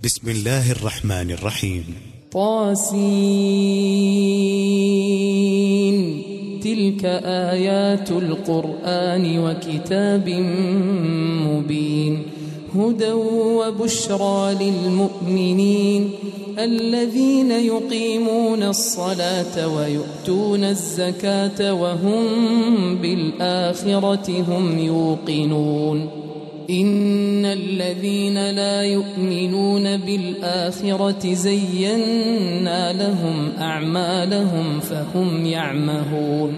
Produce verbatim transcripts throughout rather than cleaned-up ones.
بسم الله الرحمن الرحيم. طاسين تلك آيات القرآن وكتاب مبين هدى وبشرى للمؤمنين الذين يقيمون الصلاة ويؤتون الزكاة وهم بالآخرة هم يوقنون إن الذين لا يؤمنون بالآخرة زينا لهم أعمالهم فهم يعمهون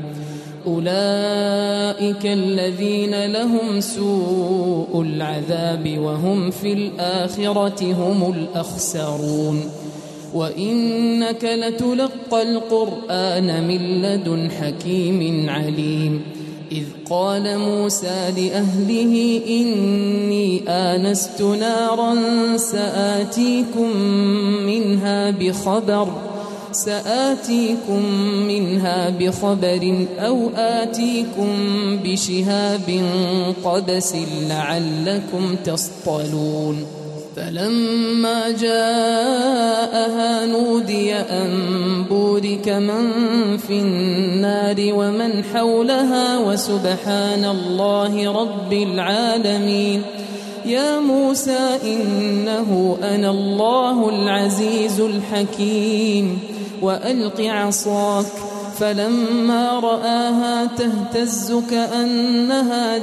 أولئك الذين لهم سوء العذاب وهم في الآخرة هم الأخسرون وإنك لتلقى القرآن من لدن حكيم عليم إذ قال موسى لأهله إني آنست نارا سآتيكم منها بخبر سآتيكم منها بخبر أو آتيكم بشهاب قبس لعلكم تصطلون فلما جاءها نودي أن بورك من في النار ومن حولها وسبحان الله رب العالمين يا موسى إنه أنا الله العزيز الحكيم وألق عصاك فلما رآها تهتز كأنها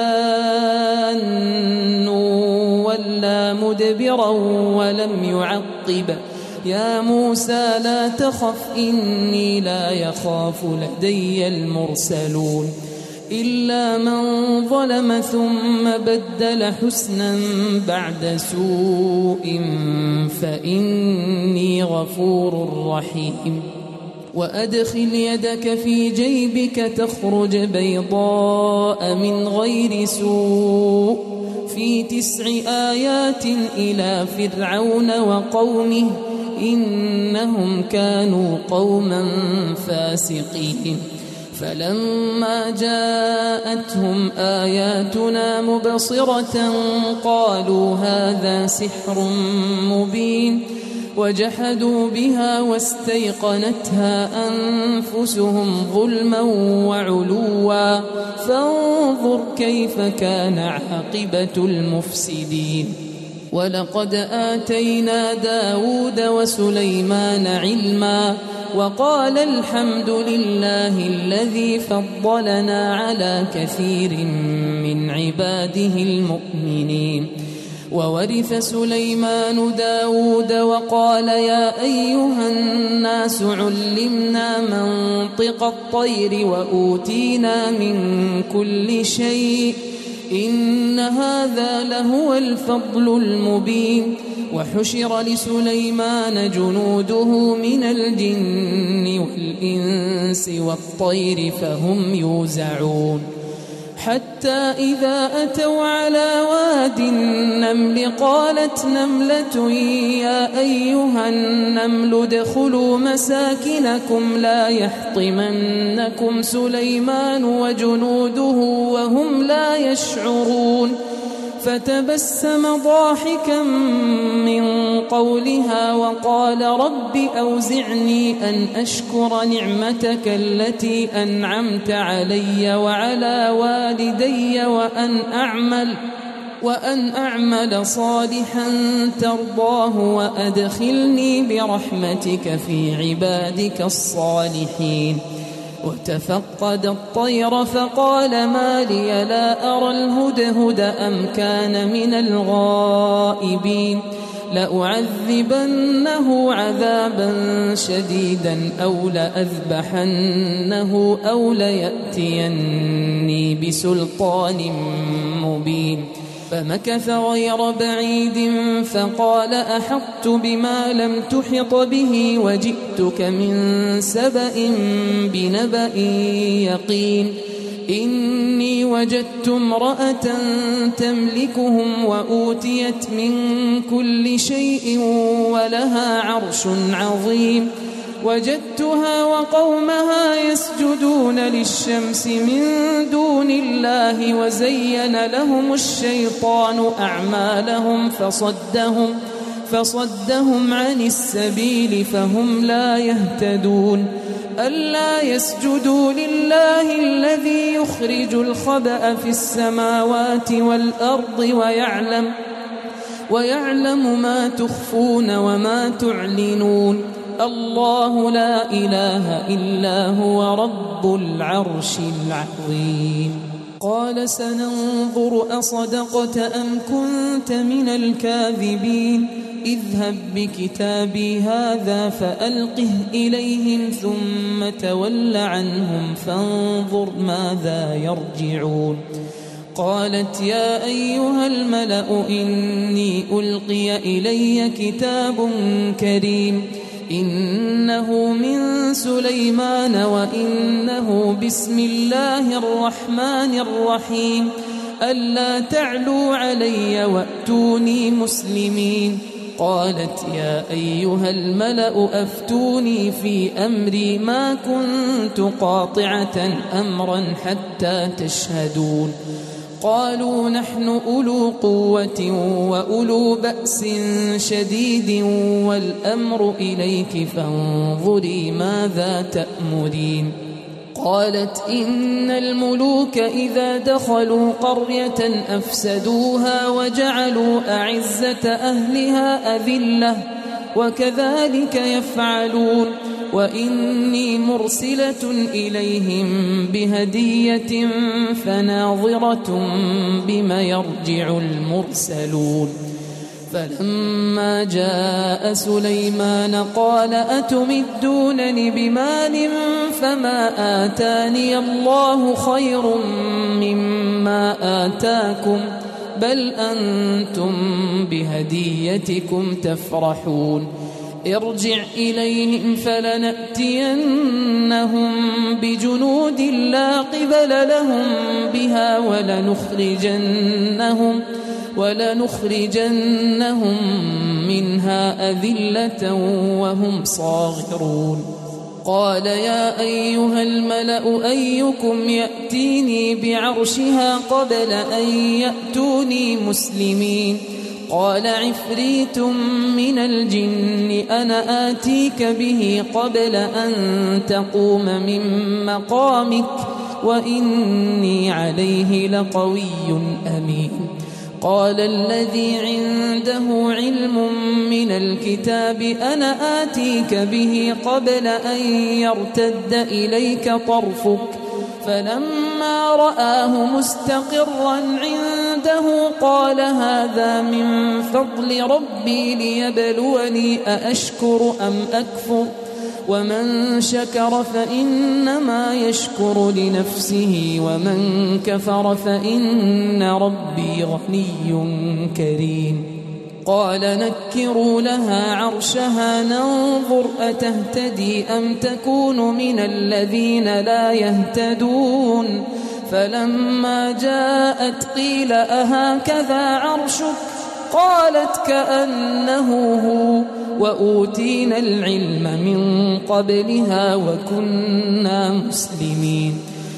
جان ولا مدبرا ولم يعقب يا موسى لا تخف إني لا يخاف لدي المرسلون إلا من ظلم ثم بدل حسنا بعد سوء فإني غفور رحيم وأدخل يدك في جيبك تخرج بيضاء من غير سوء في تسع آيات إلى فرعون وقومه إنهم كانوا قوما فاسقين فلما جاءتهم آياتنا مبصرة قالوا هذا سحر مبين وجحدوا بها واستيقنتها أنفسهم ظلما وعلوا فانظر كيف كان عاقبة المفسدين ولقد آتينا داود وسليمان علما وقال الحمد لله الذي فضلنا على كثير من عباده المؤمنين وورث سليمان داود وقال يا أيها الناس علمنا منطق الطير وأوتينا من كل شيء إن هذا لهو الفضل المبين وحشر لسليمان جنوده من الجن والإنس والطير فهم يوزعون حتى إذا أتوا على واد النمل قالت نملة يا أيها النمل ادخلوا مساكنكم لا يحطمنكم سليمان وجنوده وهم لا يشعرون فتبسم ضاحكا من قولها وقال رب أوزعني أن أشكر نعمتك التي أنعمت علي وعلى والدي وأن أعمل وأن أعمل صالحا ترضاه وأدخلني برحمتك في عبادك الصالحين وتفقد الطير فقال ما لي لا أرى الهدهد أم كان من الغائبين لأعذبنه عذابا شديدا أو لأذبحنه أو ليأتيني بسلطان مبين فمكث غير بعيد فقال أحطت بما لم تحط به وجئتك من سبأ بنبأ يقين إني وجدت امرأة تملكهم وأوتيت من كل شيء ولها عرش عظيم وجدتها وقومها يسجدون للشمس من دون الله وزين لهم الشيطان أعمالهم فصدهم فصدهم عن السبيل فهم لا يهتدون ألا يسجدوا لله الذي يخرج الخبأ في السماوات والأرض ويعلم ويعلم ما تخفون وما تعلنون الله لا إله إلا هو رب العرش العظيم قال سننظر أصدقت أم كنت من الكاذبين اذهب بكتابي هذا فألقه إليهم ثم تول عنهم فانظر ماذا يرجعون قالت يا أيها الملأ إني ألقي إلي كتاب كريم إنه من سليمان وإنه بسم الله الرحمن الرحيم ألا تعلوا علي وأتوني مسلمين قالت يا أيها الملأ أفتوني في أمري ما كنت قاطعة أمرا حتى تشهدون قالوا نحن أولو قوة وأولو بأس شديد والأمر إليك فانظري ماذا تأمرين قالت إن الملوك إذا دخلوا قرية أفسدوها وجعلوا أعزة أهلها أذلة وكذلك يفعلون وإني مرسلة إليهم بهدية فناظرة بما يرجع المرسلون فلما جاء سليمان قال أتمدونني بمال فما آتاني الله خير مما آتاكم بل أنتم بهديتكم تفرحون ارجع إليهم فلنأتينهم بجنود لا قبل لهم بها ولنخرجنهم ولنخرجنهم منها أذلة وهم صاغرون قال يا أيها الملأ أيكم يأتيني بعرشها قبل أن يأتوني مسلمين قال عفريت من الجن أنا آتيك به قبل أن تقوم من مقامك وإني عليه لقوي أمين قال الذي عنده علم من الكتاب أنا آتيك به قبل أن يرتد إليك طرفك فلما رآه مستقرا عنده قال هذا من فضل ربي ليبلوني أأشكر أم أكفر ومن شكر فإنما يشكر لنفسه ومن كفر فإن ربي غني كريم قال نكروا لها عرشها ننظر أتهتدي أم تكون من الذين لا يهتدون فلما جاءت قيل أهكذا عرشك قالت كأنه هو وأوتينا العلم من قبلها وكنا مسلمين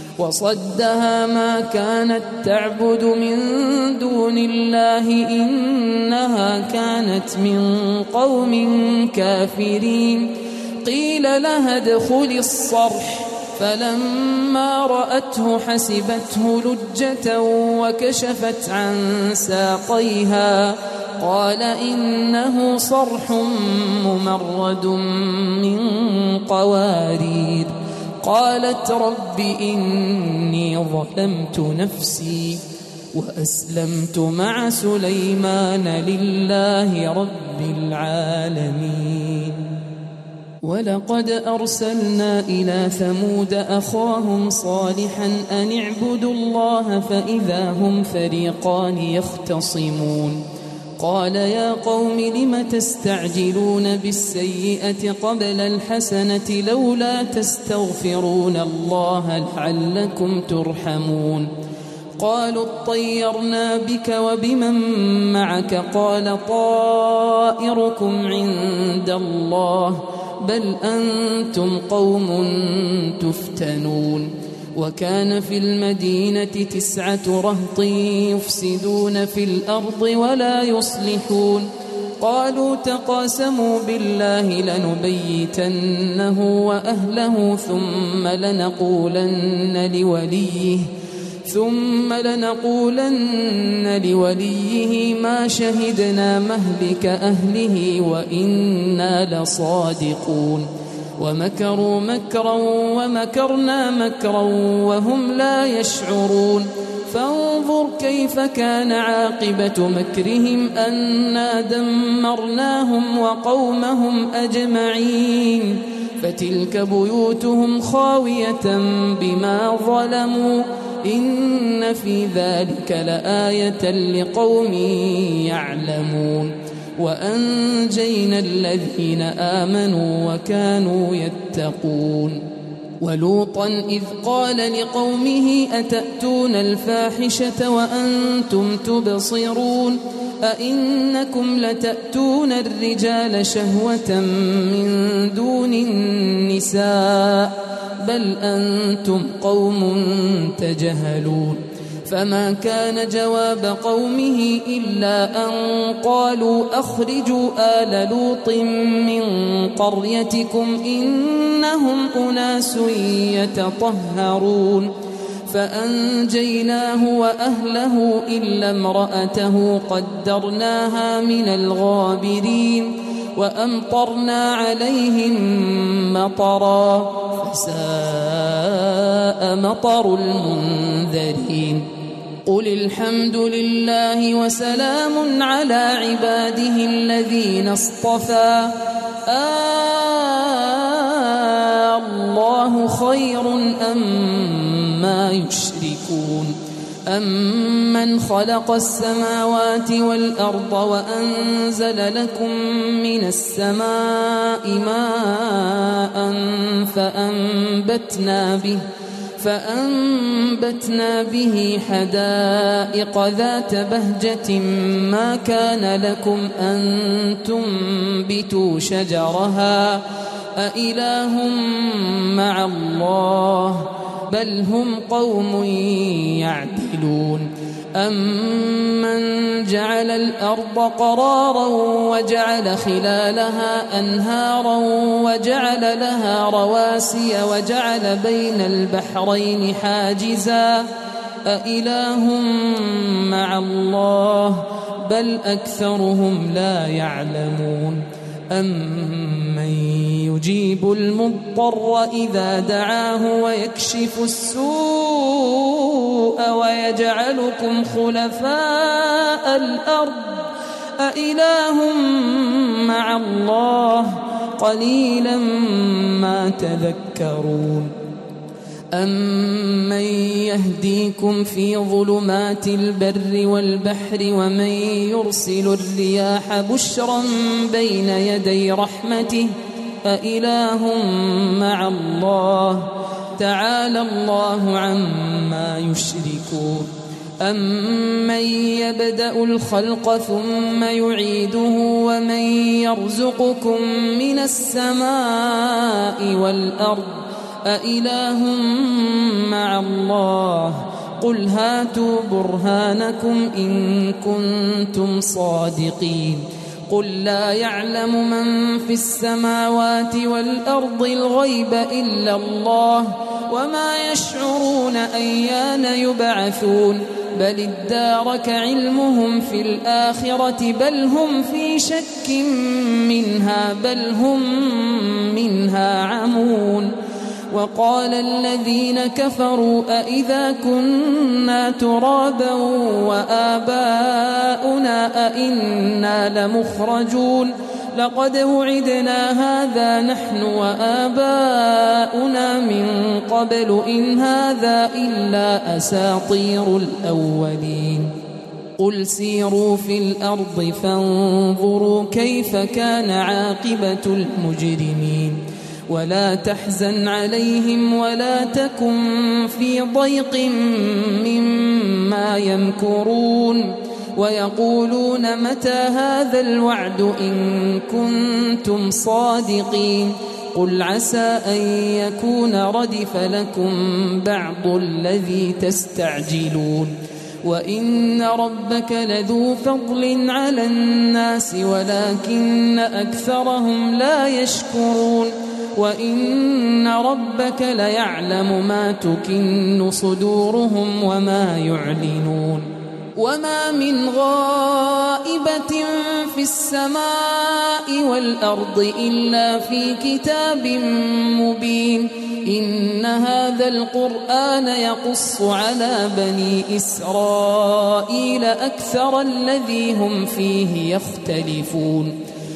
وصدها ما كانت تعبد من دون الله إنها كانت من قوم كافرين قيل لها ادخلي الصرح فلما رأته حسبته لجة وكشفت عن ساقيها قال إنه صرح ممرد من قوارير قالت رب إني ظلمت نفسي وأسلمت مع سليمان لله رب العالمين ولقد أرسلنا إلى ثمود أخاهم صالحا أن اعبدوا الله فإذا هم فريقان يختصمون قال يا قوم لم تستعجلون بالسيئة قبل الحسنة لولا تستغفرون الله لعلكم ترحمون قالوا اطيرنا بك وبمن معك قال طائركم عند الله بل أنتم قوم تفتنون وكان في المدينة تسعة رهط يفسدون في الأرض ولا يصلحون قالوا تقاسموا بالله لنبيتنه وأهله ثم لنقولن لوليه ثم لنقولن لوليه ما شهدنا مهلك أهله وإنا لصادقون ومكروا مكرا ومكرنا مكرا وهم لا يشعرون فانظر كيف كان عاقبة مكرهم أنا دمرناهم وقومهم أجمعين فتلك بيوتهم خاوية بما ظلموا إن في ذلك لآية لقوم يعلمون وأنجينا الذين آمنوا وكانوا يتقون ولوطا إذ قال لقومه أتأتون الفاحشة وأنتم تبصرون أئنكم لتأتون الرجال شهوة من دون النساء بل أنتم قوم تجهلون فما كان جواب قومه إلا أن قالوا أخرجوا آل لوط من قريتكم إنهم أناس يتطهرون فأنجيناه وأهله إلا امرأته قدرناها من الغابرين وأمطرنا عليهم مطرا فساء مطر المنذرين قل الحمد لله وسلام على عباده الذين اصطفى آه الله خير أما يشركون أمن خلق السماوات والأرض وأنزل لكم من السماء ماء فأنبتنا به فأنبتنا به حدائق ذات بهجة ما كان لكم أن تنبتوا شجرها أإله مع الله بل هم قوم يعدلون أمن جعل الأرض قرارا وجعل خلالها أنهارا وجعل لها رواسي وجعل بين البحرين حاجزا أإله مع الله بل أكثرهم لا يعلمون أمن يجيب المضطر إذا دعاه ويكشف السوء ويجعلكم خلفاء الأرض أإله مع الله قليلا ما تذكرون أمن يهديكم في ظلمات البر والبحر ومن يرسل الرياح بشرا بين يدي رحمته أإله مع الله تعالى الله عما يشركون أمن يبدأ الخلق ثم يعيده ومن يرزقكم من السماء والأرض أإله مع الله قل هاتوا برهانكم إن كنتم صادقين قل لا يعلم من في السماوات والأرض الغيب إلا الله وما يشعرون أيان يبعثون بل ادارك علمهم في الآخرة بل هم في شك منها بل هم منها عمون وقال الذين كفروا أئذا كنا ترابا وآباؤنا أئنا لمخرجون لقد وعدنا هذا نحن وآباؤنا من قبل إن هذا إلا أساطير الأولين قل سيروا في الأرض فانظروا كيف كان عاقبة المجرمين ولا تحزن عليهم ولا تكن في ضيق مما يمكرون ويقولون متى هذا الوعد إن كنتم صادقين قل عسى أن يكون ردف لكم بعض الذي تستعجلون وإن ربك لذو فضل على الناس ولكن أكثرهم لا يشكرون وإن ربك ليعلم ما تكن صدورهم وما يعلنون وما من غائبة في السماء والأرض إلا في كتاب مبين إن هذا القرآن يقص على بني إسرائيل أكثر الذي هم فيه يختلفون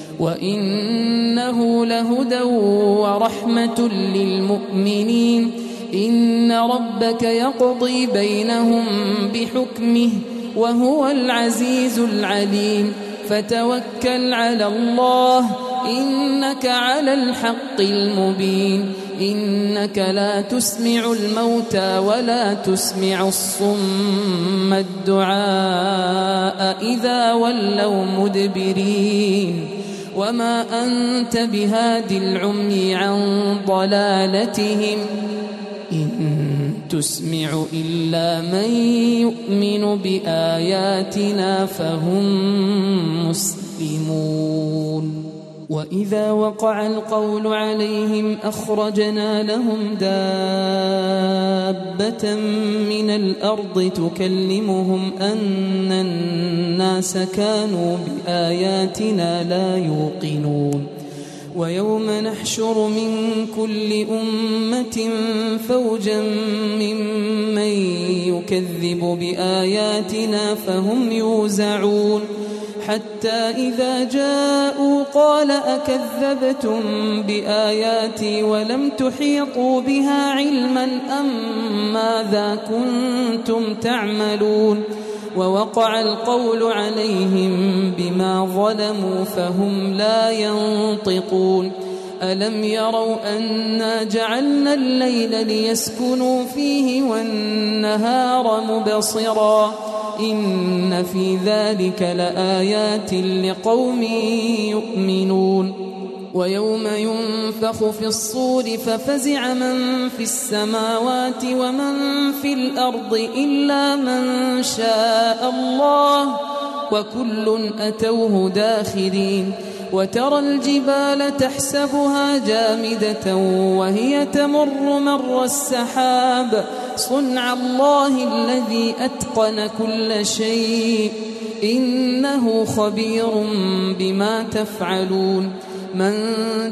وإنه لهدى ورحمة للمؤمنين إن ربك يقضي بينهم بحكمه وهو العزيز العليم فتوكل على الله إنك على الحق المبين إنك لا تسمع الموتى ولا تسمع الصم الدعاء إذا ولوا مدبرين وما أنت بهاد العمي عن ضلالتهم إن تسمع إلا من يؤمن بآياتنا فهم مسلمون وإذا وقع القول عليهم أخرجنا لهم دابة من الأرض تكلمهم أن الناس كانوا بآياتنا لا يوقنون ويوم نحشر من كل أمة فوجا ممن يكذب بآياتنا فهم يوزعون حتى إذا جاءوا قال أكذبتم بآياتي ولم تحيطوا بها علما أم ماذا كنتم تعملون ووقع القول عليهم بما ظلموا فهم لا ينطقون ألم يروا أنا جعلنا الليل ليسكنوا فيه والنهار مبصرا إن في ذلك لآيات لقوم يؤمنون ويوم ينفخ في الصور ففزع من في السماوات ومن في الأرض إلا من شاء الله وكل أتوه داخرين وترى الجبال تحسبها جامدة وهي تمر مر السحاب صنع الله الذي أتقن كل شيء إنه خبير بما تفعلون من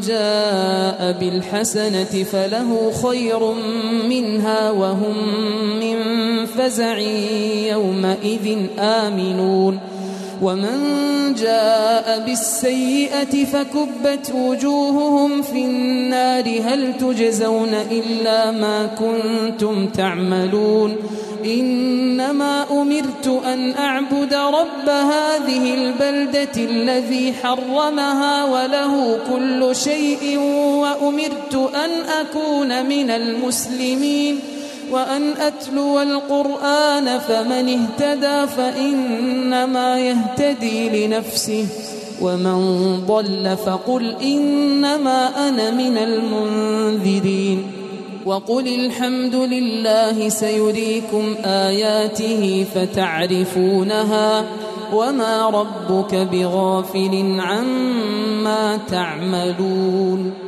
جاء بالحسنة فله خير منها وهم من فزع يومئذ آمنون ومن جاء بالسيئة فكبت وجوههم في النار هل تجزون إلا ما كنتم تعملون إنما أمرت أن أعبد رب هذه البلدة الذي حرمها وله كل شيء وأمرت أن أكون من المسلمين وأن أتلو القرآن فمن اهتدى فإنما يهتدي لنفسه ومن ضل فقل إنما أنا من المنذرين وقل الحمد لله سيريكم آياته فتعرفونها وما ربك بغافل عما تعملون